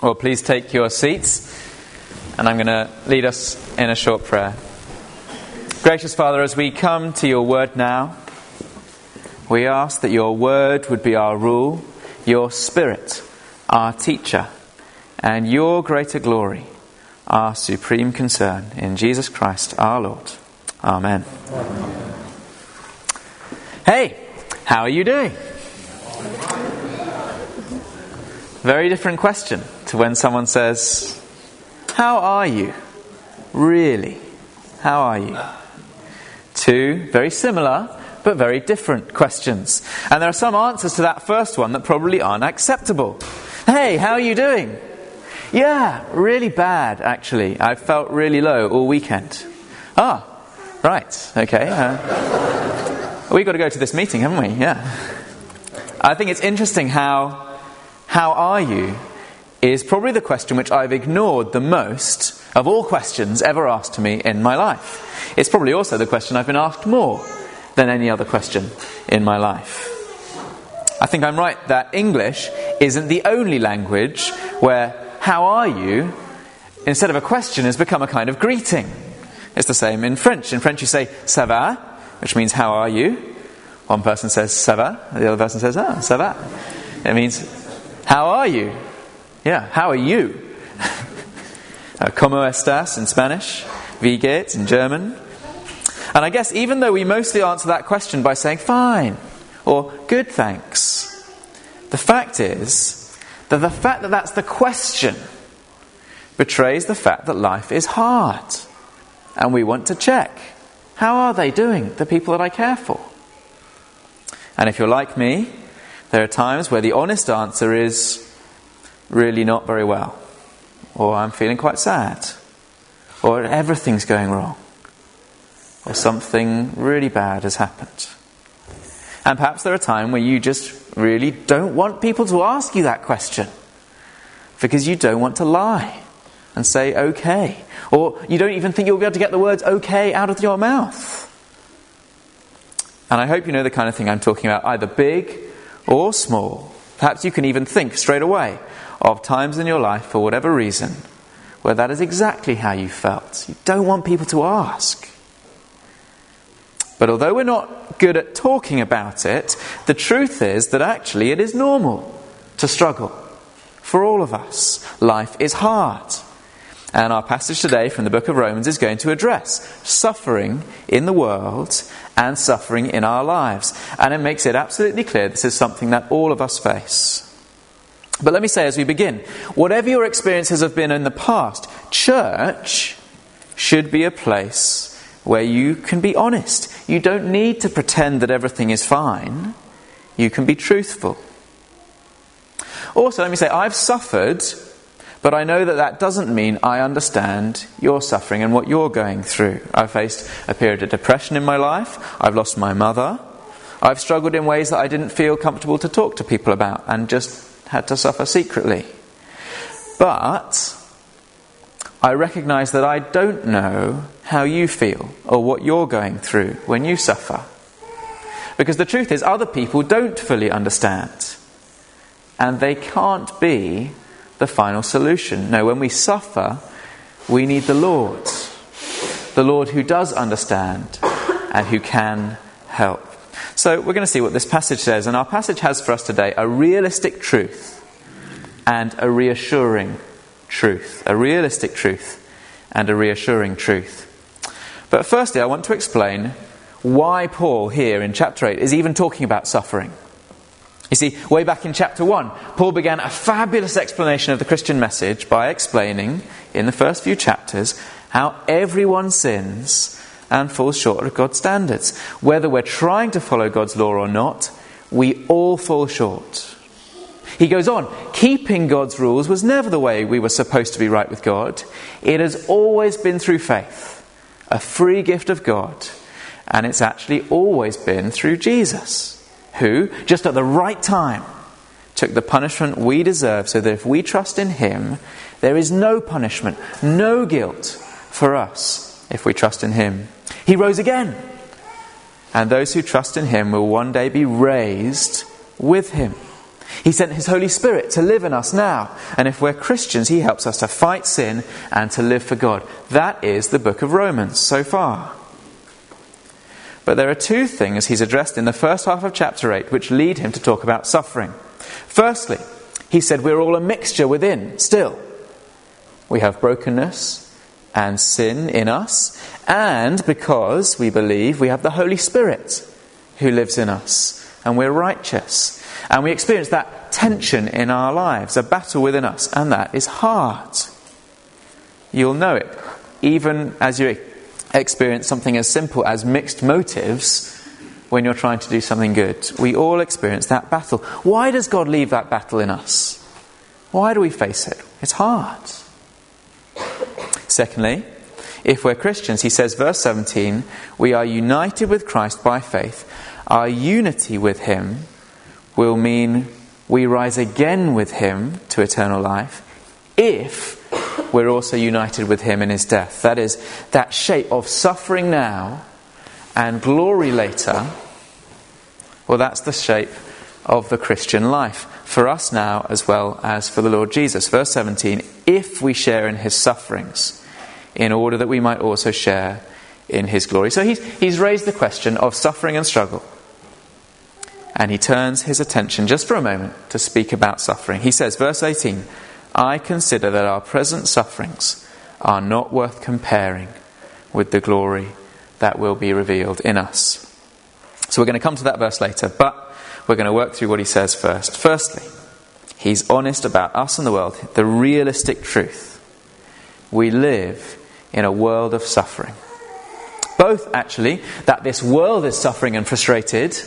Well, please take your seats, and I'm going to lead us in a short prayer. Gracious Father, as we come to your word now, we ask that your word would be our rule, your Spirit, our teacher, and your greater glory, our supreme concern. In Jesus Christ, our Lord. Amen. Amen. Hey, how are you doing? Very different question to when someone says, how are you? Really? How are you? Two very similar but very different questions. And there are some answers to that first one that probably aren't acceptable. Hey, how are you doing? Yeah, really bad, actually. I felt really low all weekend. Ah, right, okay. We've got to go to this meeting, haven't we? Yeah. I think it's interesting how are you is probably the question which I've ignored the most of all questions ever asked to me in my life. It's probably also the question I've been asked more than any other question in my life. I think I'm right that English isn't the only language where how are you, instead of a question, has become a kind of greeting. It's the same in French. In French you say ça va, which means how are you? One person says ça va, the other person says ça va. It means how are you? Yeah, how are you? ¿Cómo estás in Spanish? Wie geht's in German? And I guess even though we mostly answer that question by saying fine or good thanks, the fact is that the fact that that's the question betrays the fact that life is hard. And we want to check, how are they doing, the people that I care for? And if you're like me, there are times where the honest answer is really not very well. Or I'm feeling quite sad. Or everything's going wrong. Or something really bad has happened. And perhaps there are times where you just really don't want people to ask you that question. Because you don't want to lie and say okay. Or you don't even think you'll be able to get the words okay out of your mouth. And I hope you know the kind of thing I'm talking about, either big or small. Perhaps you can even think straight away of times in your life, for whatever reason, where that is exactly how you felt. You don't want people to ask. But although we're not good at talking about it, the truth is that actually it is normal to struggle. For all of us, life is hard. And our passage today from the book of Romans is going to address suffering in the world and suffering in our lives. And it makes it absolutely clear this is something that all of us face. But let me say as we begin, whatever your experiences have been in the past, church should be a place where you can be honest. You don't need to pretend that everything is fine. You can be truthful. Also, let me say, I've suffered, but I know that that doesn't mean I understand your suffering and what you're going through. I've faced a period of depression in my life. I've lost my mother. I've struggled in ways that I didn't feel comfortable to talk to people about and just had to suffer secretly. But I recognise that I don't know how you feel or what you're going through when you suffer. Because the truth is, other people don't fully understand. And they can't be the final solution. No, when we suffer, we need the Lord. The Lord who does understand and who can help. So we're going to see what this passage says. And our passage has for us today a realistic truth and a reassuring truth. A realistic truth and a reassuring truth. But firstly, I want to explain why Paul here in chapter 8 is even talking about suffering. You see, way back in chapter 1, Paul began a fabulous explanation of the Christian message by explaining, in the first few chapters, how everyone sins and falls short of God's standards. Whether we're trying to follow God's law or not, we all fall short. He goes on, keeping God's rules was never the way we were supposed to be right with God. It has always been through faith, a free gift of God. And it's actually always been through Jesus, who, just at the right time, took the punishment we deserve so that if we trust in him, there is no punishment, no guilt for us if we trust in him. He rose again. And those who trust in him will one day be raised with him. He sent his Holy Spirit to live in us now. And if we're Christians, he helps us to fight sin and to live for God. That is the book of Romans so far. But there are two things he's addressed in the first half of chapter 8 which lead him to talk about suffering. Firstly, he said we're all a mixture within still. We have brokenness and sin in us, and because we believe, we have the Holy Spirit who lives in us, and we're righteous. And we experience that tension in our lives, a battle within us, and that is hard. You'll know it, even as you experience something as simple as mixed motives when you're trying to do something good. We all experience that battle. Why does God leave that battle in us? Why do we face it? It's hard. Secondly, if we're Christians, he says, verse 17, we are united with Christ by faith. Our unity with him will mean we rise again with him to eternal life if we're also united with him in his death. That is, that shape of suffering now and glory later, well, that's the shape of the Christian life for us now as well as for the Lord Jesus. Verse 17, if we share in his sufferings, in order that we might also share in his glory. So he's raised the question of suffering and struggle. And he turns his attention just for a moment to speak about suffering. He says, verse 18, I consider that our present sufferings are not worth comparing with the glory that will be revealed in us. So we're going to come to that verse later, but we're going to work through what he says first. Firstly, he's honest about us and the world, the realistic truth. We live in a world of suffering. Both, actually, that this world is suffering and frustrated,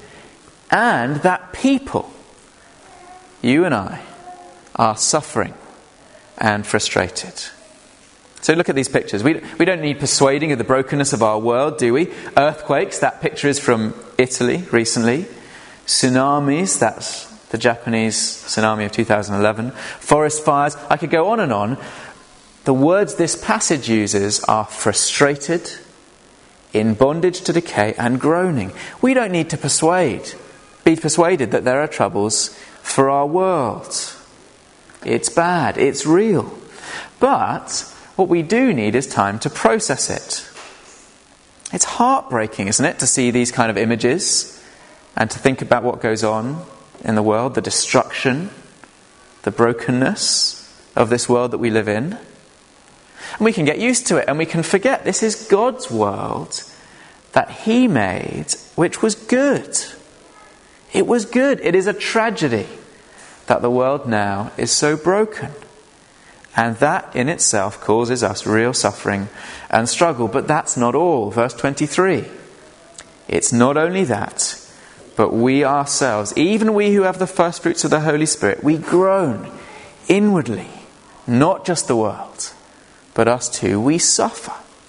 and that people, you and I, are suffering and frustrated. So look at these pictures. We don't need persuading of the brokenness of our world, do we? Earthquakes, that picture is from Italy recently. Tsunamis, that's the Japanese tsunami of 2011. Forest fires, I could go on and on. The words this passage uses are frustrated, in bondage to decay, and groaning. We don't need to be persuaded that there are troubles for our world. It's bad, it's real. But what we do need is time to process it. It's heartbreaking, isn't it, to see these kind of images and to think about what goes on in the world, the destruction, the brokenness of this world that we live in. And we can get used to it and we can forget this is God's world that he made, which was good. It was good. It is a tragedy that the world now is so broken. And that in itself causes us real suffering and struggle. But that's not all. Verse 23. It's not only that, but we ourselves, even we who have the first fruits of the Holy Spirit, we groan inwardly, not just the world, but us too, we suffer.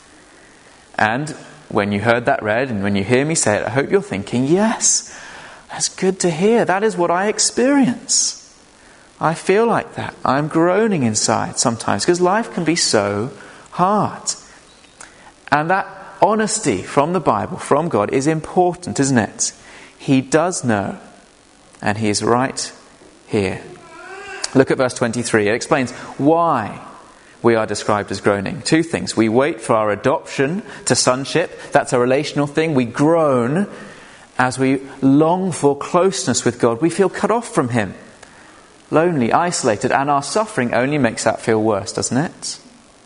And when you heard that read, and when you hear me say it, I hope you're thinking, yes, that's good to hear. That is what I experience. I feel like that. I'm groaning inside sometimes, because life can be so hard. And that honesty from the Bible, from God, is important, isn't it? He does know, and he is right here. Look at verse 23. It explains why we are described as groaning. Two things. We wait for our adoption to sonship. That's a relational thing. We groan as we long for closeness with God. We feel cut off from him, lonely, isolated, and our suffering only makes that feel worse, doesn't it?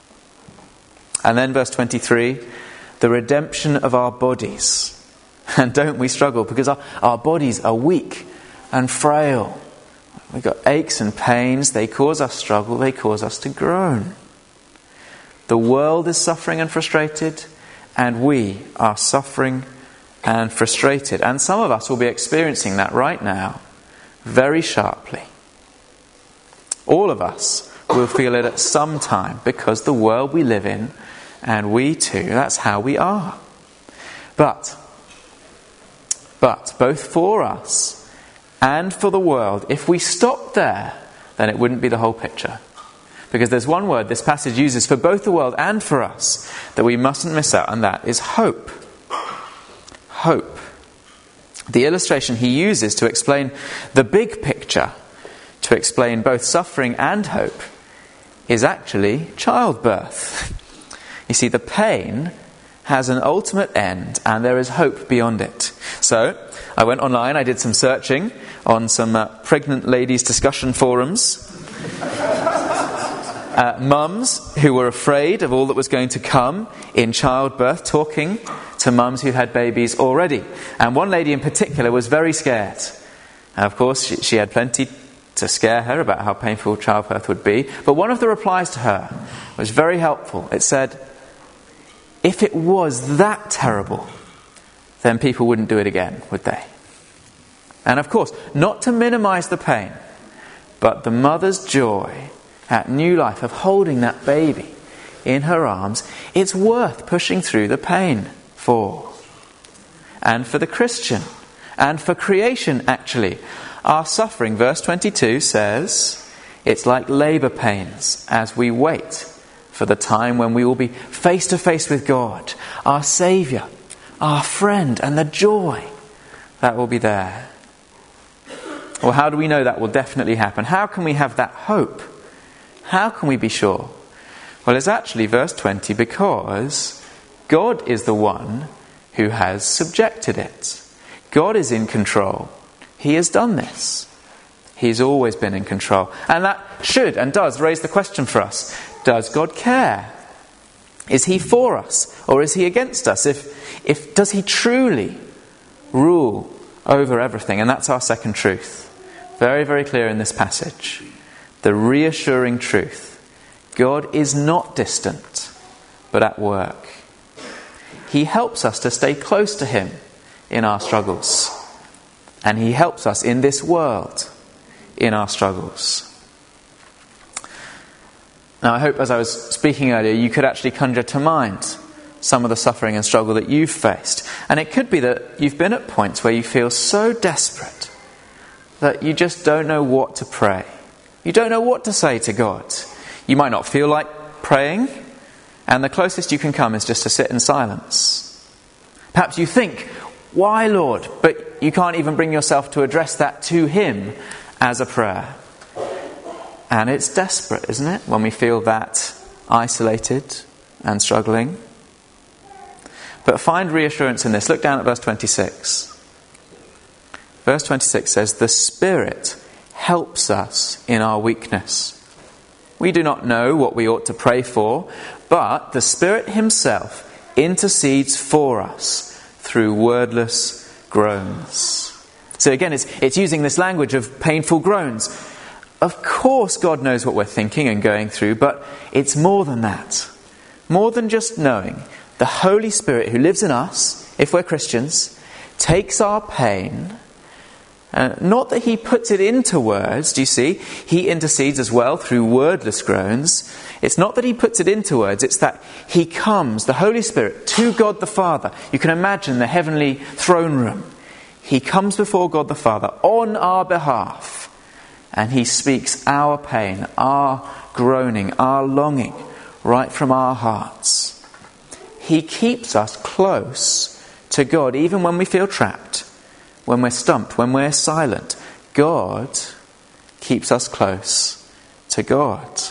And then verse 23, the redemption of our bodies. And don't we struggle, because our bodies are weak and frail. We've got aches and pains. They cause us struggle. They cause us to groan. The world is suffering and frustrated, and we are suffering and frustrated. And some of us will be experiencing that right now, very sharply. All of us will feel it at some time, because the world we live in, and we too, that's how we are. But both for us and for the world, if we stop there, then it wouldn't be the whole picture. Because there's one word this passage uses for both the world and for us that we mustn't miss out, and that is hope. Hope. The illustration he uses to explain the big picture, to explain both suffering and hope, is actually childbirth. You see, the pain has an ultimate end and there is hope beyond it. So, I went online, I did some searching on some pregnant ladies' discussion forums. Mums who were afraid of all that was going to come in childbirth, talking to mums who had babies already. And one lady in particular was very scared. And of course, she had plenty to scare her about how painful childbirth would be. But one of the replies to her was very helpful. It said, if it was that terrible, then people wouldn't do it again, would they? And of course, not to minimize the pain, but the mother's joy at new life of holding that baby in her arms, it's worth pushing through the pain for. And for the Christian, and for creation actually, our suffering, verse 22 says, it's like labour pains as we wait for the time when we will be face to face with God, our Saviour, our friend, and the joy that will be there. Well, how do we know that will definitely happen? How can we have that hope? How can we be sure? Well, it's actually verse 20, because God is the one who has subjected it. God is in control. He has done this. He's always been in control. And that should and does raise the question for us. Does God care? Is he for us or is he against us? If does he truly rule over everything? And that's our second truth. Very, very clear in this passage. The reassuring truth. God is not distant, but at work. He helps us to stay close to him in our struggles. And he helps us in this world in our struggles. Now, I hope as I was speaking earlier, you could actually conjure to mind some of the suffering and struggle that you've faced. And it could be that you've been at points where you feel so desperate that you just don't know what to pray. You don't know what to say to God. You might not feel like praying, and the closest you can come is just to sit in silence. Perhaps you think, why, Lord? But you can't even bring yourself to address that to him as a prayer. And it's desperate, isn't it, when we feel that isolated and struggling? But find reassurance in this. Look down at verse 26. Verse 26 says, the Spirit helps us in our weakness. We do not know what we ought to pray for, but the Spirit himself intercedes for us through wordless groans. So again, it's using this language of painful groans. Of course God knows what we're thinking and going through, but it's more than that. More than just knowing. The Holy Spirit who lives in us, if we're Christians, takes our pain. Not that he puts it into words, do you see? He intercedes as well through wordless groans. It's not that he puts it into words, it's that he comes, the Holy Spirit, to God the Father. You can imagine the heavenly throne room. He comes before God the Father on our behalf, and he speaks our pain, our groaning, our longing, right from our hearts. He keeps us close to God, even when we feel trapped. When we're stumped, when we're silent, God keeps us close to God.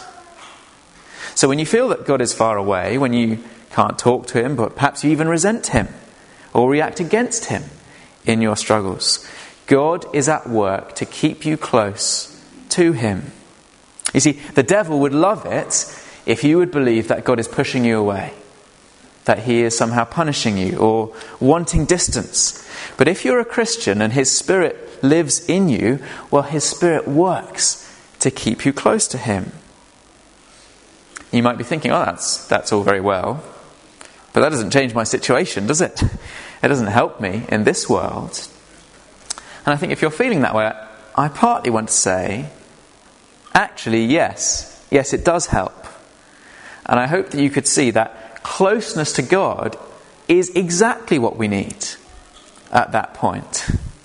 So when you feel that God is far away, when you can't talk to him, but perhaps you even resent him or react against him in your struggles, God is at work to keep you close to him. You see, the devil would love it if you would believe that God is pushing you away, that he is somehow punishing you or wanting distance. But if you're a Christian and his Spirit lives in you, well, his Spirit works to keep you close to him. You might be thinking, oh, that's all very well, but that doesn't change my situation, does it? It doesn't help me in this world. And I think if you're feeling that way, I partly want to say, actually, yes, it does help. And I hope that you could see that closeness to God is exactly what we need at that point.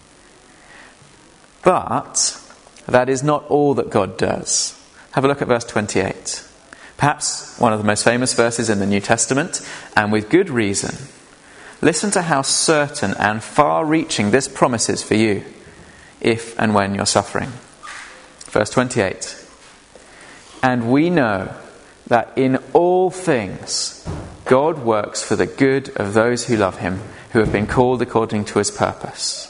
But that is not all that God does. Have a look at verse 28. Perhaps one of the most famous verses in the New Testament, and with good reason. listen to how certain and far-reaching this promise is for you, if and when you're suffering. Verse 28. And we know that in all things God works for the good of those who love him, who have been called according to his purpose.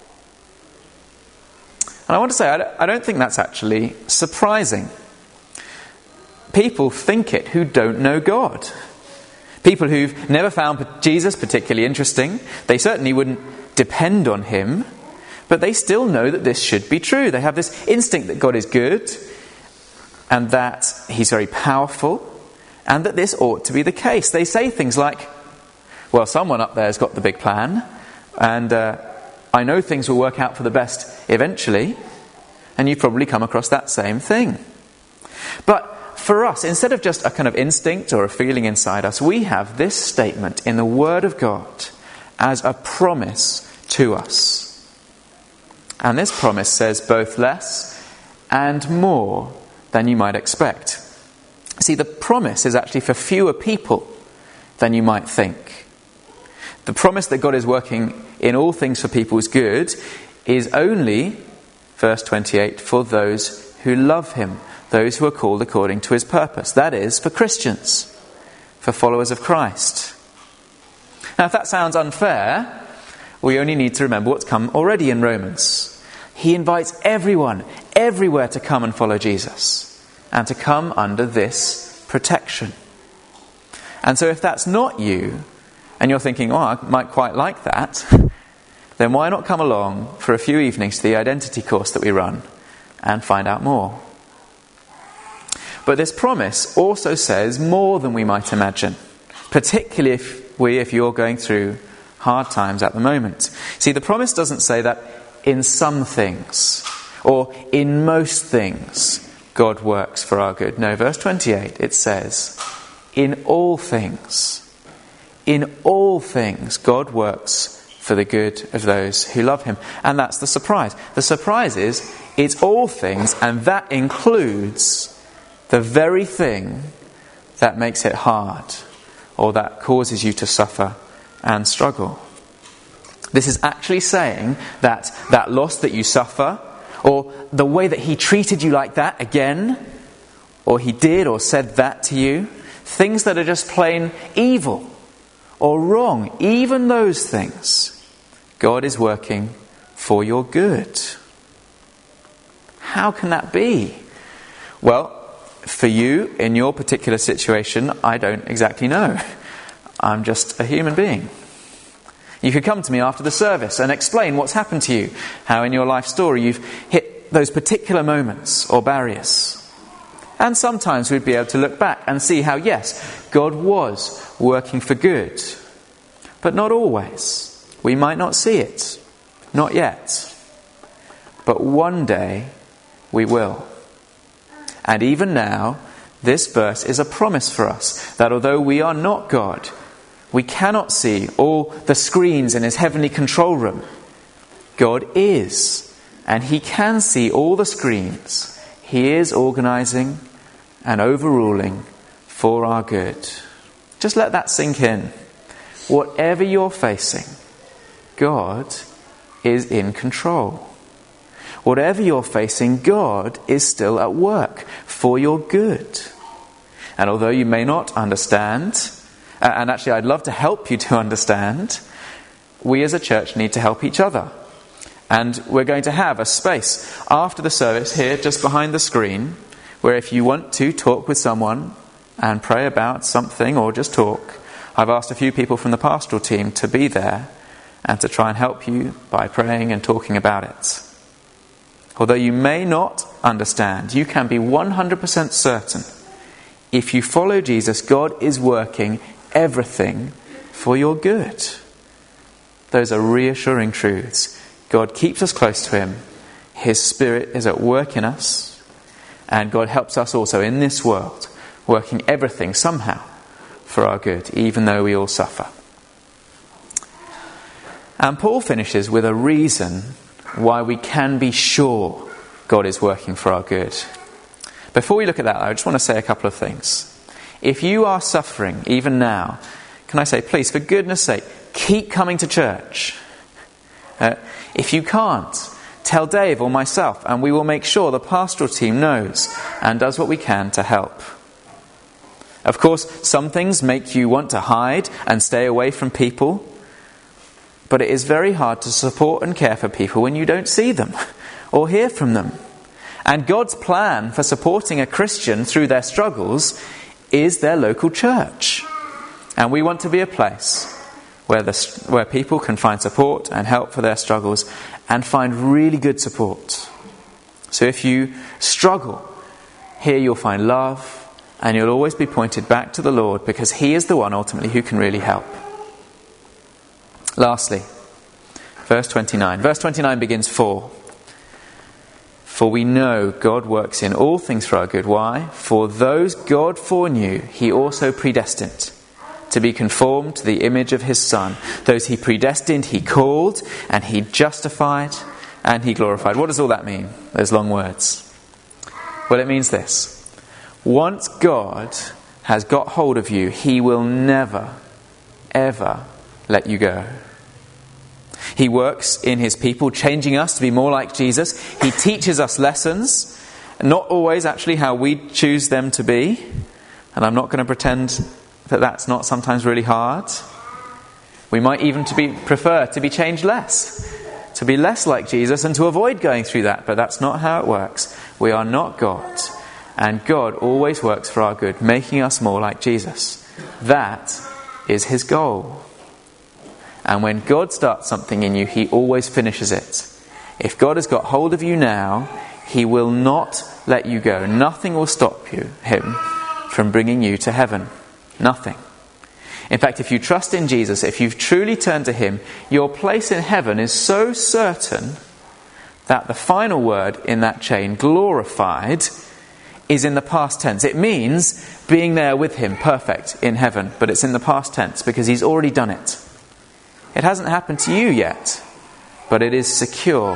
And I want to say, I don't think that's actually surprising. People think it who don't know God. People who've never found Jesus particularly interesting. They certainly wouldn't depend on him, but they still know that this should be true. They have this instinct that God is good and that he's very powerful and that this ought to be the case. They say things like, well, someone up there has got the big plan and I know things will work out for the best eventually. And you've probably come across that same thing. But for us, instead of just a kind of instinct or a feeling inside us, we have this statement in the Word of God as a promise to us. And this promise says both less and more than you might expect. See, the promise is actually for fewer people than you might think. The promise that God is working in all things for people's good is only, verse 28, for those who love him, those who are called according to his purpose. That is, for Christians, for followers of Christ. Now, if that sounds unfair, we only need to remember what's come already in Romans. He invites everyone, everywhere to come and follow Jesus and to come under this protection. And so if that's not you, and you're thinking, oh, I might quite like that, then why not come along for a few evenings to the identity course that we run and find out more? But this promise also says more than we might imagine, particularly if you're going through hard times at the moment. See, the promise doesn't say that in some things or in most things God works for our good. No, verse 28, it says, in all things God works for the good of those who love him. And that's the surprise. The surprise is, it's all things, and that includes the very thing that makes it hard or that causes you to suffer and struggle. This is actually saying that that loss that you suffer, or the way that he treated you like that again, or he did or said that to you, things that are just plain evil or wrong, even those things, God is working for your good. How can that be? Well, for you, in your particular situation, I don't exactly know. I'm just a human being. You could come to me after the service and explain what's happened to you, how in your life story you've hit those particular moments or barriers. And sometimes we'd be able to look back and see how, yes, God was working for good. But not always. We might not see it. Not yet. But one day we will. And even now, this verse is a promise for us that although we are not God, we cannot see all the screens in his heavenly control room. God is, and he can see all the screens. He is organising and overruling for our good. Just let that sink in. Whatever you're facing, God is in control. Whatever you're facing, God is still at work for your good. And although you may not understand, and actually I'd love to help you to understand, we as a church need to help each other. And we're going to have a space after the service here just behind the screen where if you want to talk with someone and pray about something or just talk, I've asked a few people from the pastoral team to be there and to try and help you by praying and talking about it. Although you may not understand, you can be 100% certain if you follow Jesus, God is working everything for your good. Those are reassuring truths. God keeps us close to him. His Spirit is at work in us. And God helps us also in this world, working everything somehow for our good, even though we all suffer. And Paul finishes with a reason why we can be sure God is working for our good. Before we look at that, I just want to say a couple of things. If you are suffering, even now, can I say, please, for goodness sake, keep coming to church. If you can't, tell Dave or myself, and we will make sure the pastoral team knows and does what we can to help. Of course, some things make you want to hide and stay away from people, but it is very hard to support and care for people when you don't see them or hear from them. And God's plan for supporting a Christian through their struggles is their local church. And we want to be a place where people can find support and help for their struggles and find really good support. So if you struggle, here you'll find love and you'll always be pointed back to the Lord because He is the one ultimately who can really help. Lastly, verse 29. Verse 29 begins, For we know God works in all things for our good. Why? For those God foreknew, He also predestined to be conformed to the image of His Son. Those He predestined, He called, and He justified, and He glorified. What does all that mean, those long words? Well, it means this. Once God has got hold of you, He will never, ever let you go. He works in His people, changing us to be more like Jesus. He teaches us lessons, not always actually how we choose them to be. And I'm not going to pretend that that's not sometimes really hard. We might even prefer to be changed less, to be less like Jesus and to avoid going through that. But that's not how it works. We are not God. And God always works for our good, making us more like Jesus. That is His goal. And when God starts something in you, He always finishes it. If God has got hold of you now, He will not let you go. Nothing will stop Him from bringing you to heaven. Nothing. In fact, if you trust in Jesus, if you've truly turned to Him, your place in heaven is so certain that the final word in that chain, glorified, is in the past tense. It means being there with Him, perfect, in heaven. But it's in the past tense because He's already done it. It hasn't happened to you yet, but it is secure.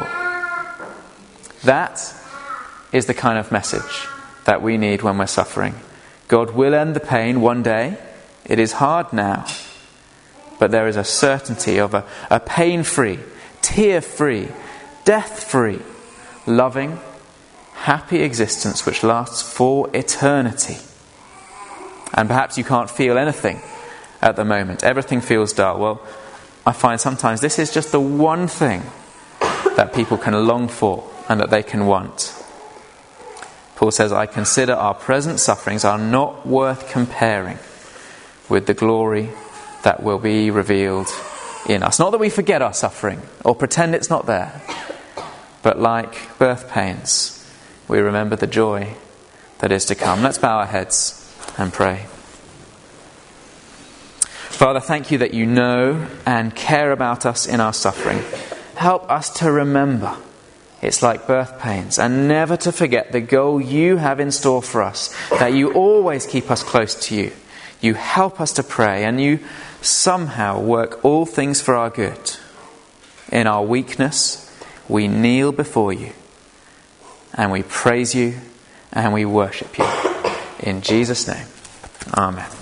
That is the kind of message that we need when we're suffering. God will end the pain one day. It is hard now. But there is a certainty of a pain-free, tear-free, death-free, loving, happy existence which lasts for eternity. And perhaps you can't feel anything at the moment. Everything feels dull. Well, I find sometimes this is just the one thing that people can long for and that they can want. Paul says, I consider our present sufferings are not worth comparing with the glory that will be revealed in us. Not that we forget our suffering or pretend it's not there, but like birth pains, we remember the joy that is to come. Let's bow our heads and pray. Father, thank You that You know and care about us in our suffering. Help us to remember it's like birth pains, and never to forget the goal You have in store for us, that You always keep us close to You. You help us to pray, and You somehow work all things for our good. In our weakness, we kneel before You, and we praise You, and we worship You. In Jesus' name, amen.